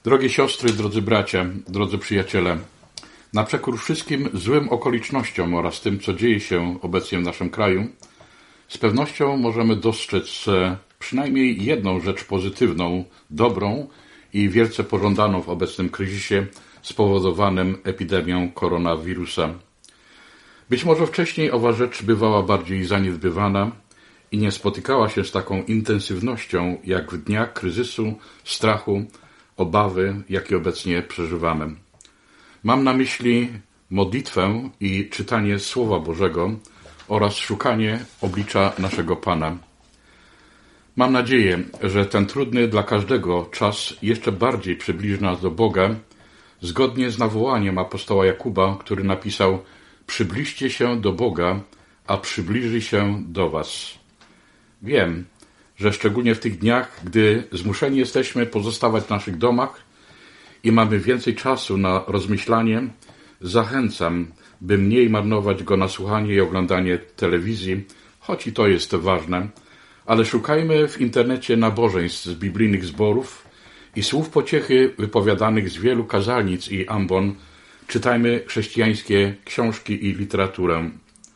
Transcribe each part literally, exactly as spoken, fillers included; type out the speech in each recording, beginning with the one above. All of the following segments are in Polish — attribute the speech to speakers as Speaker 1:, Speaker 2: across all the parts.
Speaker 1: Drogie siostry, drodzy bracia, drodzy przyjaciele, na przekór wszystkim złym okolicznościom oraz tym, co dzieje się obecnie w naszym kraju, z pewnością możemy dostrzec przynajmniej jedną rzecz pozytywną, dobrą i wielce pożądaną w obecnym kryzysie spowodowanym epidemią koronawirusa. Być może wcześniej owa rzecz bywała bardziej zaniedbywana i nie spotykała się z taką intensywnością jak w dniach kryzysu, strachu, obawy, jakie obecnie przeżywamy. Mam na myśli modlitwę i czytanie Słowa Bożego oraz szukanie oblicza naszego Pana. Mam nadzieję, że ten trudny dla każdego czas jeszcze bardziej przybliży nas do Boga, zgodnie z nawołaniem apostoła Jakuba, który napisał: przybliżcie się do Boga, a przybliży się do was. Wiem, że szczególnie w tych dniach, gdy zmuszeni jesteśmy pozostawać w naszych domach i mamy więcej czasu na rozmyślanie, zachęcam, by mniej marnować go na słuchanie i oglądanie telewizji, choć i to jest ważne, ale szukajmy w internecie nabożeństw z biblijnych zborów i słów pociechy wypowiadanych z wielu kazalnic i ambon. Czytajmy chrześcijańskie książki i literaturę.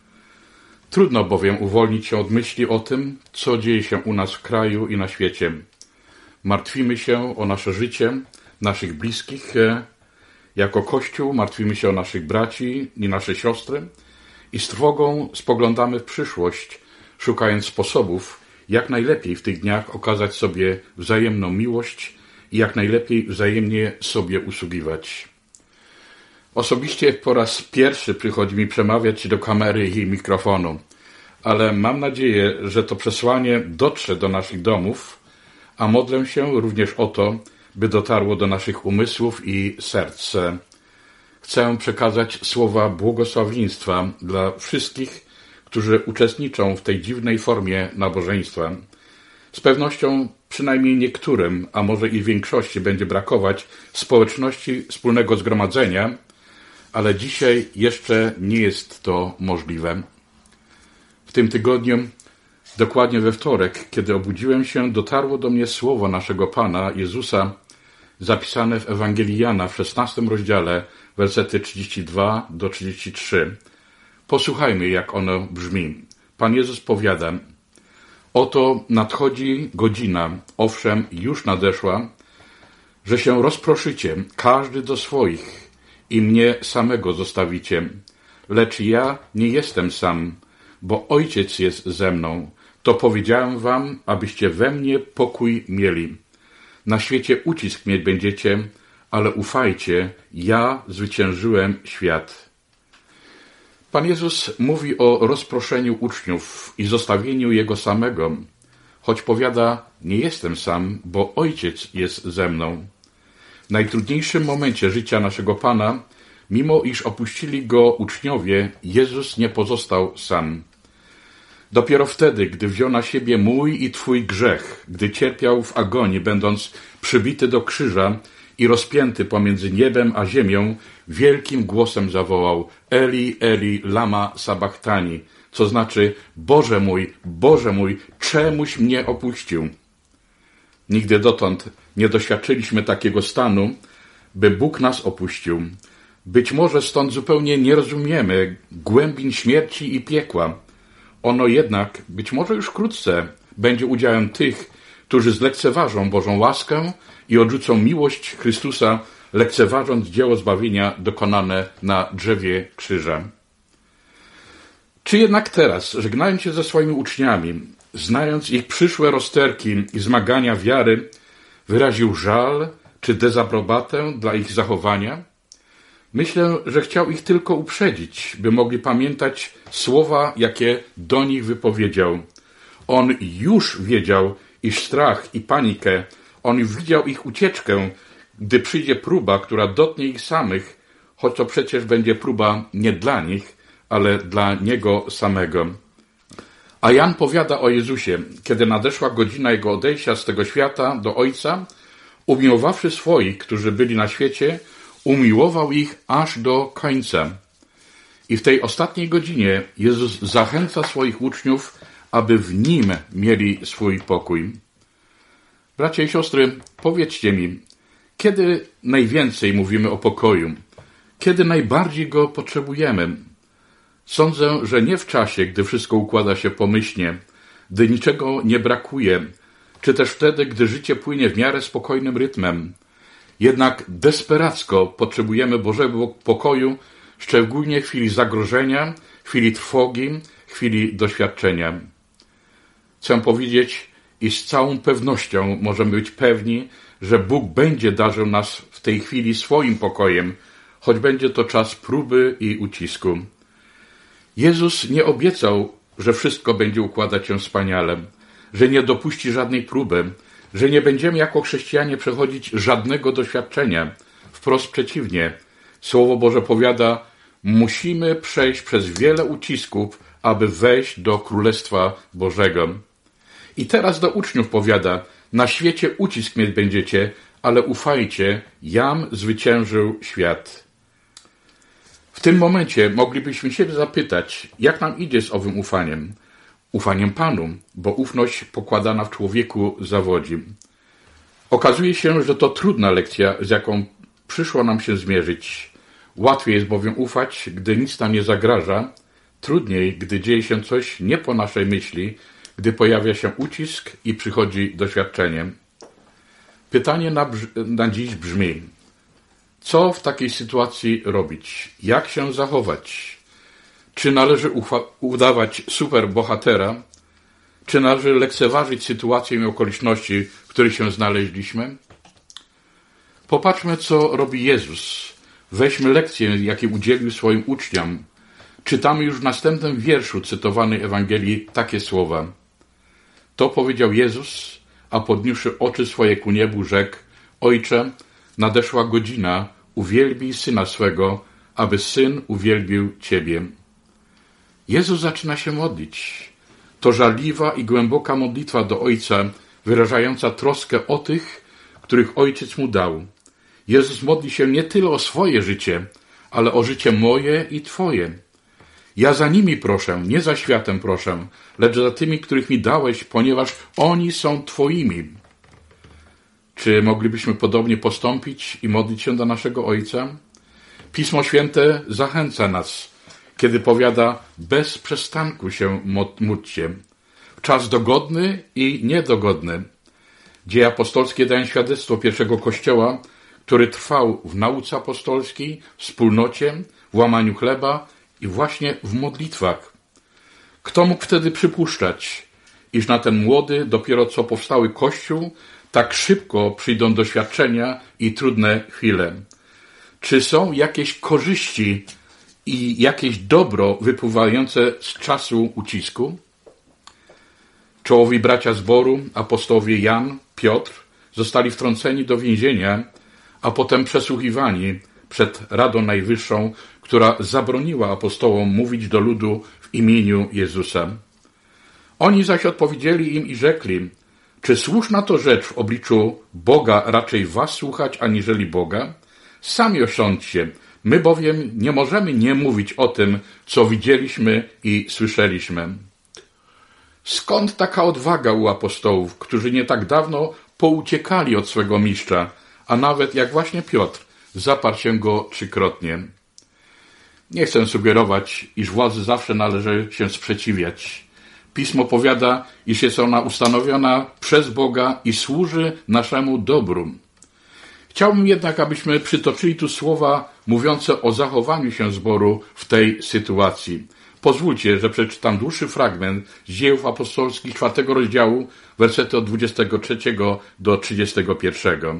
Speaker 1: Trudno bowiem uwolnić się od myśli o tym, co dzieje się u nas w kraju i na świecie. Martwimy się o nasze życie, naszych bliskich. Jako Kościół martwimy się o naszych braci i nasze siostry i z trwogą spoglądamy w przyszłość, szukając sposobów, jak najlepiej w tych dniach okazać sobie wzajemną miłość i jak najlepiej wzajemnie sobie usługiwać. Osobiście po raz pierwszy przychodzi mi przemawiać do kamery i mikrofonu, ale mam nadzieję, że to przesłanie dotrze do naszych domów, a modlę się również o to, by dotarło do naszych umysłów i serc. Chcę przekazać słowa błogosławieństwa dla wszystkich, którzy uczestniczą w tej dziwnej formie nabożeństwa. Z pewnością przynajmniej niektórym, a może i większości będzie brakować społeczności wspólnego zgromadzenia, ale dzisiaj jeszcze nie jest to możliwe. W tym tygodniu, dokładnie we wtorek, kiedy obudziłem się, dotarło do mnie słowo naszego Pana Jezusa, zapisane w Ewangelii Jana w szesnastym rozdziale, wersety trzydziesty drugi do trzydziestego trzeciego. Posłuchajmy, jak ono brzmi. Pan Jezus powiada: oto nadchodzi godzina, owszem, już nadeszła, że się rozproszycie, każdy do swoich, i mnie samego zostawicie. Lecz ja nie jestem sam, bo Ojciec jest ze mną. To powiedziałem wam, abyście we mnie pokój mieli. Na świecie ucisk mieć będziecie, ale ufajcie, ja zwyciężyłem świat. Pan Jezus mówi o rozproszeniu uczniów i zostawieniu Jego samego, choć powiada: nie jestem sam, bo Ojciec jest ze mną. W najtrudniejszym momencie życia naszego Pana, mimo iż opuścili Go uczniowie, Jezus nie pozostał sam. Dopiero wtedy, gdy wziął na siebie mój i twój grzech, gdy cierpiał w agonii, będąc przybity do krzyża i rozpięty pomiędzy niebem a ziemią, wielkim głosem zawołał: Eli, Eli, lama sabachthani, co znaczy: Boże mój, Boże mój, czemuś mnie opuścił? Nigdy dotąd nie doświadczyliśmy takiego stanu, by Bóg nas opuścił. Być może stąd zupełnie nie rozumiemy głębin śmierci i piekła. Ono jednak, być może już wkrótce, będzie udziałem tych, którzy zlekceważą Bożą łaskę i odrzucą miłość Chrystusa, lekceważąc dzieło zbawienia dokonane na drzewie krzyża. Czy jednak teraz, żegnając się ze swoimi uczniami, znając ich przyszłe rozterki i zmagania wiary, wyraził żal czy dezaprobatę dla ich zachowania? Myślę, że chciał ich tylko uprzedzić, by mogli pamiętać słowa, jakie do nich wypowiedział. On już wiedział, iż strach i panikę, on już widział ich ucieczkę, gdy przyjdzie próba, która dotknie ich samych, choć to przecież będzie próba nie dla nich, ale dla Niego samego. A Jan powiada o Jezusie: kiedy nadeszła godzina Jego odejścia z tego świata do Ojca, umiłowawszy swoich, którzy byli na świecie, umiłował ich aż do końca. I w tej ostatniej godzinie Jezus zachęca swoich uczniów, aby w Nim mieli swój pokój. Bracia i siostry, powiedzcie mi, Kiedy najwięcej mówimy o pokoju? Kiedy najbardziej go potrzebujemy? Sądzę, że nie w czasie, gdy wszystko układa się pomyślnie, gdy niczego nie brakuje, czy też wtedy, gdy życie płynie w miarę spokojnym rytmem. Jednak desperacko potrzebujemy Bożego pokoju, szczególnie w chwili zagrożenia, w chwili trwogi, w chwili doświadczenia. Chcę powiedzieć, iż z całą pewnością możemy być pewni, że Bóg będzie darzył nas w tej chwili swoim pokojem, choć będzie to czas próby i ucisku. Jezus nie obiecał, że wszystko będzie układać się wspaniale, że nie dopuści żadnej próby, że nie będziemy jako chrześcijanie przechodzić żadnego doświadczenia. Wprost przeciwnie. Słowo Boże powiada, musimy przejść przez wiele ucisków, aby wejść do Królestwa Bożego. I teraz do uczniów powiada, na świecie ucisk mieć będziecie, ale ufajcie, jam zwyciężył świat. W tym momencie moglibyśmy się zapytać, jak nam idzie z owym ufaniem. Ufaniem Panu, bo ufność pokładana w człowieku zawodzi. Okazuje się, że to trudna lekcja, z jaką przyszło nam się zmierzyć. Łatwiej jest bowiem ufać, gdy nic nam nie zagraża, trudniej, gdy dzieje się coś nie po naszej myśli, gdy pojawia się ucisk i przychodzi doświadczenie. Pytanie na, na dziś brzmi, co w takiej sytuacji robić? Jak się zachować? Czy należy ufa- udawać superbohatera? Czy należy lekceważyć sytuację i okoliczności, w których się znaleźliśmy? Popatrzmy, co robi Jezus. Weźmy lekcję, jakiej udzielił swoim uczniom. Czytamy już w następnym wierszu cytowanej Ewangelii takie słowa. To powiedział Jezus, a podniósłszy oczy swoje ku niebu, rzekł, Ojcze, nadeszła godzina, uwielbij Syna swego, aby Syn uwielbił Ciebie. Jezus zaczyna się modlić. To żarliwa i głęboka modlitwa do Ojca, wyrażająca troskę o tych, których Ojciec Mu dał. Jezus modli się nie tyle o swoje życie, ale o życie moje i Twoje. Ja za nimi proszę, nie za światem proszę, lecz za tymi, których mi dałeś, ponieważ oni są Twoimi. Czy moglibyśmy podobnie postąpić i modlić się do naszego Ojca? Pismo Święte zachęca nas, kiedy powiada, bez przestanku się módlcie. W czas dogodny i niedogodny. Dzieje apostolskie dają świadectwo pierwszego Kościoła, który trwał w nauce apostolskiej, w wspólnocie, w łamaniu chleba i właśnie w modlitwach. Kto mógł wtedy przypuszczać, iż na ten młody, dopiero co powstały Kościół, tak szybko przyjdą doświadczenia i trudne chwile? Czy są jakieś korzyści i jakieś dobro wypływające z czasu ucisku? Czołowi bracia zboru, apostołowie Jan, Piotr, zostali wtrąceni do więzienia, a potem przesłuchiwani przed Radą Najwyższą, która zabroniła apostołom mówić do ludu w imieniu Jezusa. Oni zaś odpowiedzieli im i rzekli, czy słuszna to rzecz w obliczu Boga raczej was słuchać, aniżeli Boga? Sami osądźcie, my bowiem nie możemy nie mówić o tym, co widzieliśmy i słyszeliśmy. Skąd taka odwaga u apostołów, którzy nie tak dawno pouciekali od swego mistrza, a nawet jak właśnie Piotr, zaparł się go trzykrotnie? Nie chcę sugerować, iż władzy zawsze należy się sprzeciwiać. Pismo powiada, iż jest ona ustanowiona przez Boga i służy naszemu dobru. Chciałbym jednak, abyśmy przytoczyli tu słowa mówiące o zachowaniu się zboru w tej sytuacji. Pozwólcie, że przeczytam dłuższy fragment z Dziejów Apostolskich czwartego rozdziału, wersety od dwudziestego trzeciego do trzydziestego pierwszego.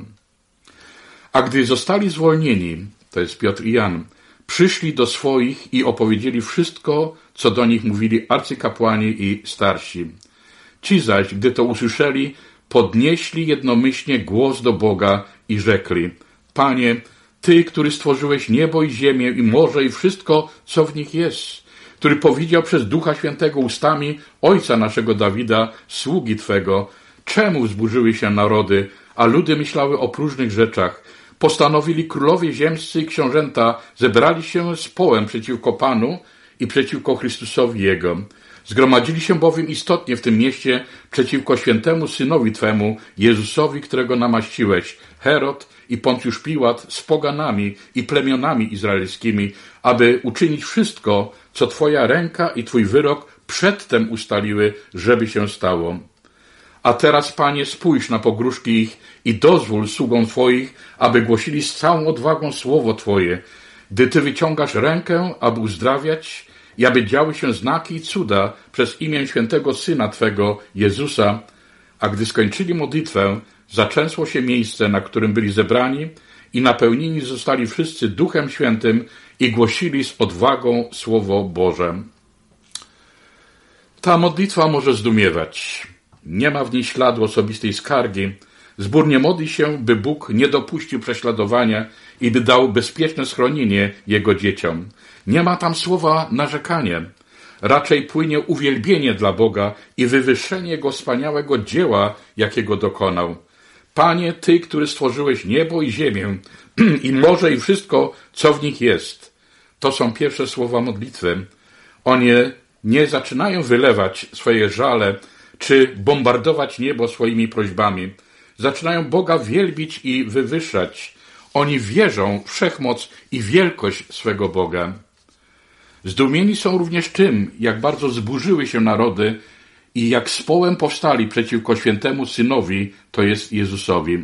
Speaker 1: A gdy zostali zwolnieni, to jest Piotr i Jan, przyszli do swoich i opowiedzieli wszystko, co do nich mówili arcykapłani i starsi. Ci zaś, gdy to usłyszeli, podnieśli jednomyślnie głos do Boga i rzekli, Panie, Ty, który stworzyłeś niebo i ziemię i morze i wszystko, co w nich jest, który powiedział przez Ducha Świętego ustami ojca naszego Dawida, sługi Twego, czemu wzburzyły się narody, a ludy myślały o próżnych rzeczach? Postanowili królowie ziemscy i książęta, zebrali się z połem przeciwko Panu i przeciwko Chrystusowi Jego. Zgromadzili się bowiem istotnie w tym mieście przeciwko świętemu Synowi Twemu, Jezusowi, którego namaściłeś, Herod i Poncjusz Piłat z poganami i plemionami izraelskimi, aby uczynić wszystko, co Twoja ręka i Twój wyrok przedtem ustaliły, żeby się stało. A teraz, Panie, spójrz na pogróżki ich i dozwól sługom Twoich, aby głosili z całą odwagą słowo Twoje, gdy Ty wyciągasz rękę, aby uzdrawiać i aby działy się znaki i cuda przez imię świętego Syna Twego, Jezusa. A gdy skończyli modlitwę, zatrzęsło się miejsce, na którym byli zebrani i napełnieni zostali wszyscy Duchem Świętym i głosili z odwagą Słowo Boże. Ta modlitwa może zdumiewać. Nie ma w niej śladu osobistej skargi. Zbór nie modli się, by Bóg nie dopuścił prześladowania i by dał bezpieczne schronienie Jego dzieciom. Nie ma tam słowa narzekanie. Raczej płynie uwielbienie dla Boga i wywyższenie Jego wspaniałego dzieła, jakiego dokonał. Panie, Ty, który stworzyłeś niebo i ziemię i morze i wszystko, co w nich jest. To są pierwsze słowa modlitwy. One nie zaczynają wylewać swoje żale, czy bombardować niebo swoimi prośbami. Zaczynają Boga wielbić i wywyższać. Oni wierzą w wszechmoc i wielkość swego Boga. Zdumieni są również tym, jak bardzo zburzyły się narody i jak z połem powstali przeciwko świętemu Synowi, to jest Jezusowi.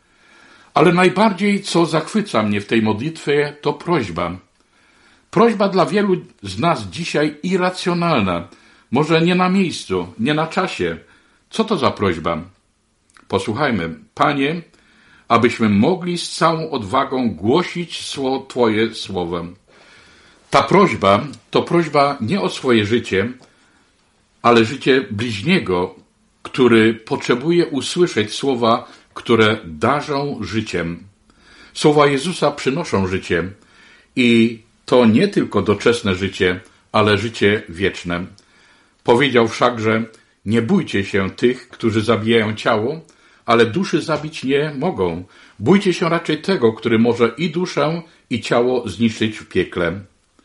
Speaker 1: Ale najbardziej, co zachwyca mnie w tej modlitwie, to prośba. Prośba dla wielu z nas dzisiaj irracjonalna, może nie na miejscu, nie na czasie. Co to za prośba? Posłuchajmy. Panie, abyśmy mogli z całą odwagą głosić Twoje słowo. Ta prośba to prośba nie o swoje życie, ale życie bliźniego, który potrzebuje usłyszeć słowa, które darzą życiem. Słowa Jezusa przynoszą życie i to nie tylko doczesne życie, ale życie wieczne. Powiedział wszakże, nie bójcie się tych, którzy zabijają ciało, ale duszy zabić nie mogą. Bójcie się raczej tego, który może i duszę, i ciało zniszczyć w piekle.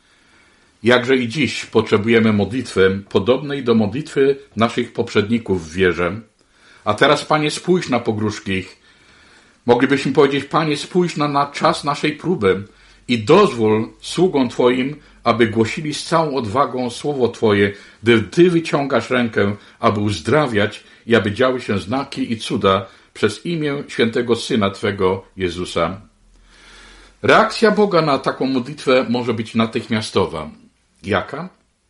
Speaker 1: Jakże i dziś potrzebujemy modlitwy podobnej do modlitwy naszych poprzedników w wierze. A teraz, Panie, spójrz na pogróżki ich. Moglibyśmy powiedzieć, Panie, spójrz na, na czas naszej próby i dozwól sługom Twoim, aby głosili z całą odwagą słowo Twoje, gdy Ty wyciągasz rękę, aby uzdrawiać i aby działy się znaki i cuda przez imię świętego Syna Twego, Jezusa. Reakcja Boga na taką modlitwę może być natychmiastowa. Jaka?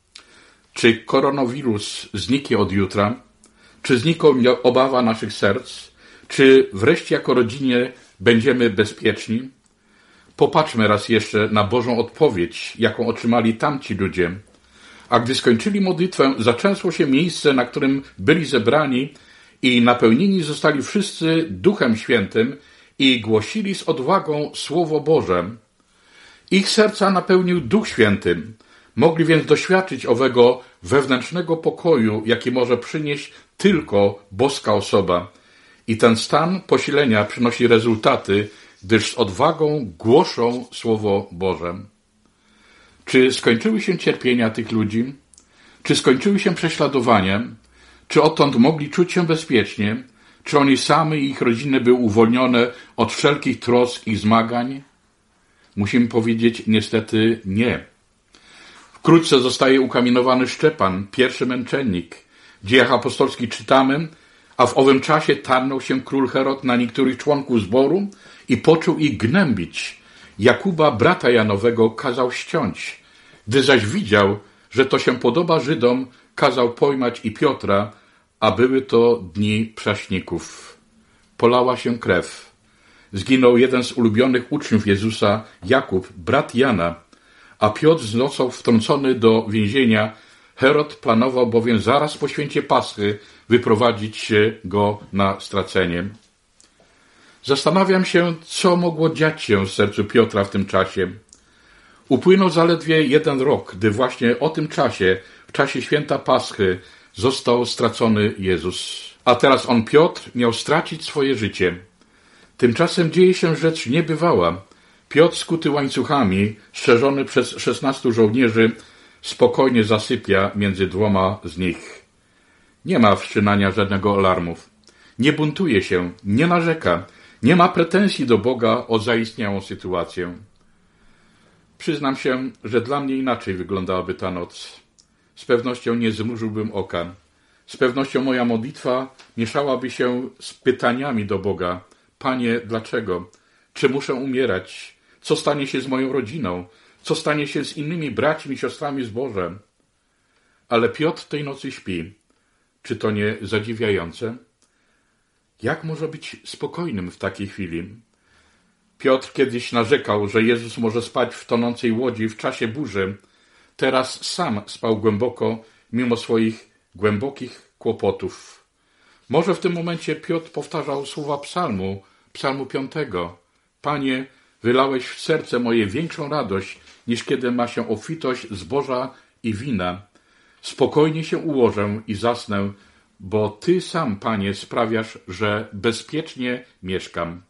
Speaker 1: Czy koronawirus zniknie od jutra? Czy zniknie obawa naszych serc? Czy wreszcie jako rodzinie będziemy bezpieczni? Popatrzmy raz jeszcze na Bożą odpowiedź, jaką otrzymali tamci ludzie. A gdy skończyli modlitwę, zatrzęsło się miejsce, na którym byli zebrani i napełnieni zostali wszyscy Duchem Świętym i głosili z odwagą Słowo Boże. Ich serca napełnił Duch Święty. Mogli więc doświadczyć owego wewnętrznego pokoju, jaki może przynieść tylko boska osoba. I ten stan posilenia przynosi rezultaty, gdyż z odwagą głoszą Słowo Boże. Czy skończyły się cierpienia tych ludzi? Czy skończyły się prześladowania? Czy odtąd mogli czuć się bezpiecznie? Czy oni sami i ich rodziny były uwolnione od wszelkich trosk i zmagań? Musimy powiedzieć niestety nie. Wkrótce zostaje ukamienowany Szczepan, pierwszy męczennik. W Dziejach Apostolskich czytamy, a w owym czasie tarnął się król Herod na niektórych członków zboru i począł ich gnębić. Jakuba, brata Janowego, kazał ściąć. Gdy zaś widział, że to się podoba Żydom, kazał pojmać i Piotra, a były to dni prześników. Polała się krew. Zginął jeden z ulubionych uczniów Jezusa, Jakub, brat Jana, a Piotr został wtrącony do więzienia. Herod planował bowiem zaraz po święcie Paschy wyprowadzić go na stracenie. Zastanawiam się, co mogło dziać się w sercu Piotra w tym czasie. Upłynął zaledwie jeden rok, gdy właśnie o tym czasie, w czasie święta Paschy, został stracony Jezus. A teraz on, Piotr, miał stracić swoje życie. Tymczasem dzieje się rzecz niebywała. Piotr, skuty łańcuchami, strzeżony przez szesnastu żołnierzy, spokojnie zasypia między dwoma z nich. Nie ma wszczynania żadnego alarmów. Nie buntuje się, nie narzeka, nie ma pretensji do Boga o zaistniałą sytuację. Przyznam się, że dla mnie inaczej wyglądałaby ta noc. Z pewnością nie zmrużyłbym oka. Z pewnością moja modlitwa mieszałaby się z pytaniami do Boga. Panie, dlaczego? Czy muszę umierać? Co stanie się z moją rodziną? Co stanie się z innymi braćmi i siostrami zbożem? Ale Piotr tej nocy śpi. Czy to nie zadziwiające? Jak może być spokojnym w takiej chwili? Piotr kiedyś narzekał, że Jezus może spać w tonącej łodzi w czasie burzy. Teraz sam spał głęboko, mimo swoich głębokich kłopotów. Może w tym momencie Piotr powtarzał słowa psalmu, psalmu piątego. Panie, wylałeś w serce moje większą radość, niż kiedy ma się obfitość zboża i wina. Spokojnie się ułożę i zasnę, bo Ty sam, Panie, sprawiasz, że bezpiecznie mieszkam.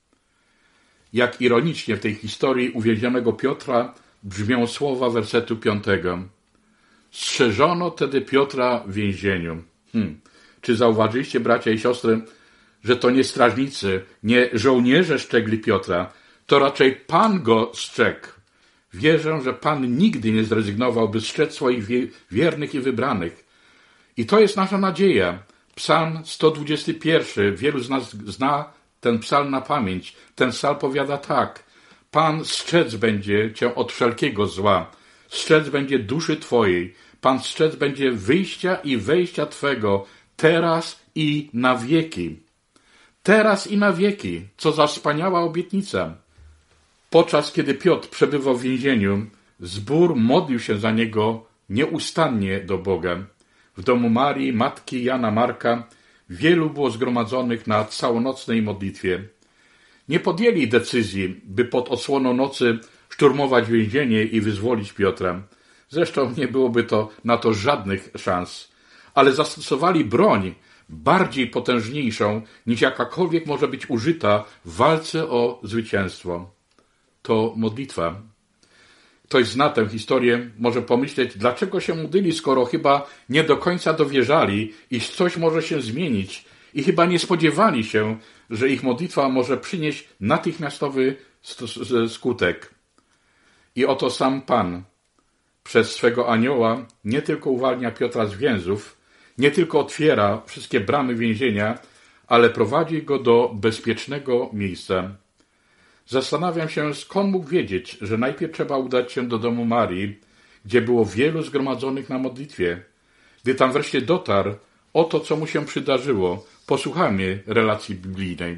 Speaker 1: Jak ironicznie w tej historii uwięzionego Piotra brzmią słowa wersetu piątego. Strzeżono tedy Piotra w więzieniu. Hmm. Czy zauważyliście, bracia i siostry, że to nie strażnicy, nie żołnierze strzegli Piotra, to raczej Pan go strzegł. Wierzę, że Pan nigdy nie zrezygnował, by strzec swoich wiernych i wybranych. I to jest nasza nadzieja. Psalm sto dwudziesty pierwszy. Wielu z nas zna ten psalm na pamięć. Ten psalm powiada tak. Pan strzec będzie cię od wszelkiego zła. Strzec będzie duszy twojej. Pan strzec będzie wyjścia i wejścia twego teraz i na wieki. Teraz i na wieki. Co za wspaniała obietnica. Podczas kiedy Piotr przebywał w więzieniu, zbór modlił się za niego nieustannie do Boga. W domu Marii, matki Jana Marka, wielu było zgromadzonych na całonocnej modlitwie. Nie podjęli decyzji, by pod osłoną nocy szturmować więzienie i wyzwolić Piotra. Zresztą nie byłoby to na to żadnych szans. Ale zastosowali broń bardziej potężniejszą, niż jakakolwiek może być użyta w walce o zwycięstwo. To modlitwa. Ktoś zna tę historię, może pomyśleć, dlaczego się modlili, skoro chyba nie do końca dowierzali, iż coś może się zmienić i chyba nie spodziewali się, że ich modlitwa może przynieść natychmiastowy skutek. I oto sam Pan przez swego anioła nie tylko uwalnia Piotra z więzów, nie tylko otwiera wszystkie bramy więzienia, ale prowadzi go do bezpiecznego miejsca. Zastanawiam się, skąd mógł wiedzieć, że najpierw trzeba udać się do domu Marii, gdzie było wielu zgromadzonych na modlitwie. Gdy tam wreszcie dotarł, oto co mu się przydarzyło. Posłuchajmy relacji biblijnej.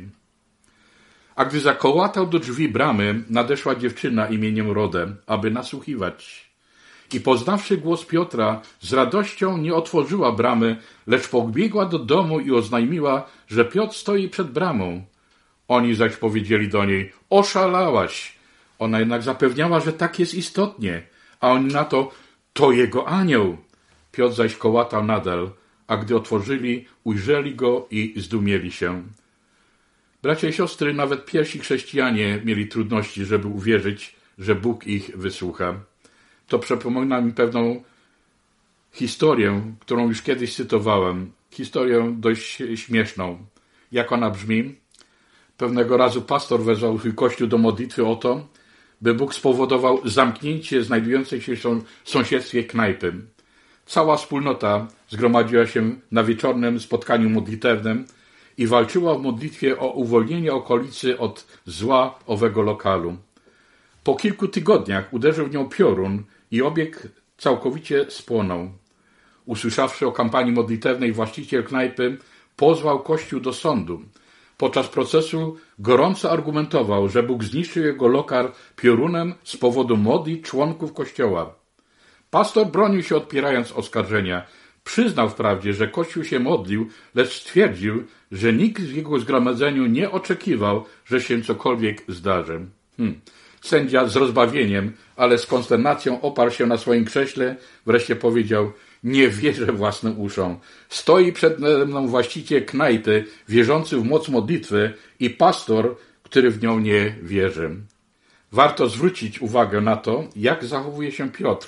Speaker 1: A gdy zakołatał do drzwi bramy, nadeszła dziewczyna imieniem Rodę, aby nasłuchiwać. I poznawszy głos Piotra, z radością nie otworzyła bramy, lecz pobiegła do domu i oznajmiła, że Piotr stoi przed bramą. Oni zaś powiedzieli do niej, oszalałaś. Ona jednak zapewniała, że tak jest istotnie, a oni na to, to jego anioł. Piotr zaś kołatał nadal, a gdy otworzyli, ujrzeli go i zdumieli się. Bracia i siostry, nawet pierwsi chrześcijanie mieli trudności, żeby uwierzyć, że Bóg ich wysłucha. To przypomina mi pewną historię, którą już kiedyś cytowałem. Historię dość śmieszną. Jak ona brzmi? Pewnego razu pastor wezwał swój kościół do modlitwy o to, by Bóg spowodował zamknięcie znajdującej się w sąsiedztwie knajpy. Cała wspólnota zgromadziła się na wieczornym spotkaniu modlitewnym i walczyła w modlitwie o uwolnienie okolicy od zła owego lokalu. Po kilku tygodniach uderzył w nią piorun i obiekt całkowicie spłonął. Usłyszawszy o kampanii modlitewnej, właściciel knajpy pozwał kościół do sądu. Podczas procesu gorąco argumentował, że Bóg zniszczył jego lokal piorunem z powodu modlitw członków kościoła. Pastor bronił się, odpierając oskarżenia. Przyznał wprawdzie, że kościół się modlił, lecz stwierdził, że nikt w jego zgromadzeniu nie oczekiwał, że się cokolwiek zdarzy. Hmm. Sędzia z rozbawieniem, ale z konsternacją oparł się na swoim krześle, wreszcie powiedział, nie wierzę własnym uszom. Stoi przed mną właściciel knajpy, wierzący w moc modlitwy i pastor, który w nią nie wierzy. Warto zwrócić uwagę na to, jak zachowuje się Piotr,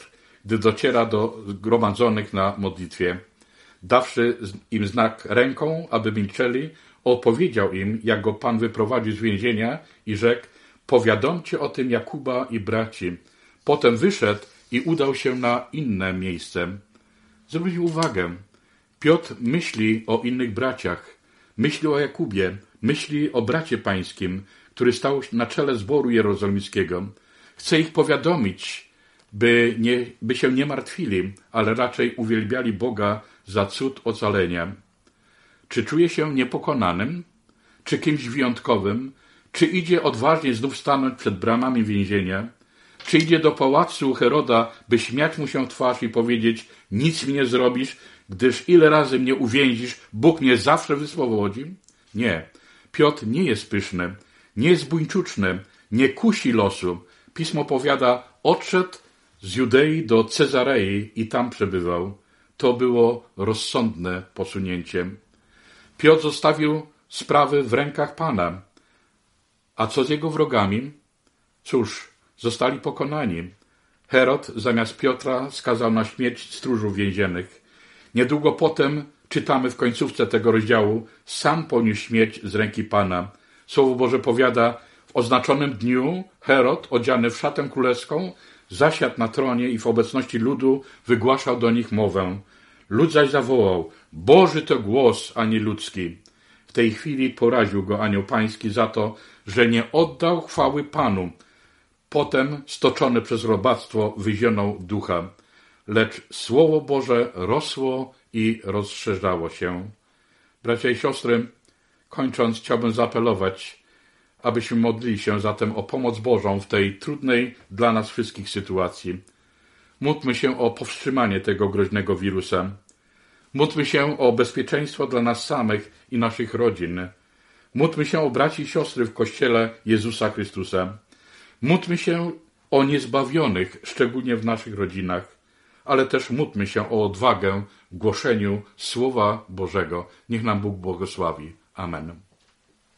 Speaker 1: gdy dociera do zgromadzonych na modlitwie. Dawszy im znak ręką, aby milczeli, opowiedział im, jak go Pan wyprowadził z więzienia i rzekł: powiadomcie o tym Jakuba i braci. Potem wyszedł i udał się na inne miejsce. Zwróć uwagę, Piotr myśli o innych braciach, myśli o Jakubie, myśli o bracie pańskim, który stał na czele zboru jerozolimskiego. Chce ich powiadomić, by, nie, by się nie martwili, ale raczej uwielbiali Boga za cud ocalenia. Czy czuje się niepokonanym? Czy kimś wyjątkowym? Czy idzie odważnie znów stanąć przed bramami więzienia? Czy idzie do pałacu Heroda, by śmiać mu się w twarz i powiedzieć: nic mi nie zrobisz, gdyż ile razy mnie uwięzisz, Bóg mnie zawsze wyswobodzi? Nie. Piotr nie jest pyszny, nie jest buńczuczny, nie kusi losu. Pismo powiada: odszedł z Judei do Cezarei i tam przebywał. To było rozsądne posunięcie. Piotr zostawił sprawy w rękach Pana. A co z jego wrogami? Cóż, zostali pokonani. Herod zamiast Piotra skazał na śmierć stróżów więziennych. Niedługo potem, czytamy w końcówce tego rozdziału, sam poniósł śmierć z ręki Pana. Słowo Boże powiada: w oznaczonym dniu Herod, odziany w szatę królewską, zasiadł na tronie i w obecności ludu wygłaszał do nich mowę. Lud zaś zawołał: Boży to głos, a nie ludzki. W tej chwili poraził go anioł pański za to, że nie oddał chwały Panu. Potem, stoczony przez robactwo, wyzionął ducha. Lecz Słowo Boże rosło i rozszerzało się. Bracia i siostry, kończąc, chciałbym zaapelować, abyśmy modlili się zatem o pomoc Bożą w tej trudnej dla nas wszystkich sytuacji. Módlmy się o powstrzymanie tego groźnego wirusa. Módlmy się o bezpieczeństwo dla nas samych i naszych rodzin. Módlmy się o braci i siostry w Kościele Jezusa Chrystusa. Módlmy się o niezbawionych, szczególnie w naszych rodzinach, ale też módlmy się o odwagę w głoszeniu Słowa Bożego. Niech nam Bóg błogosławi. Amen.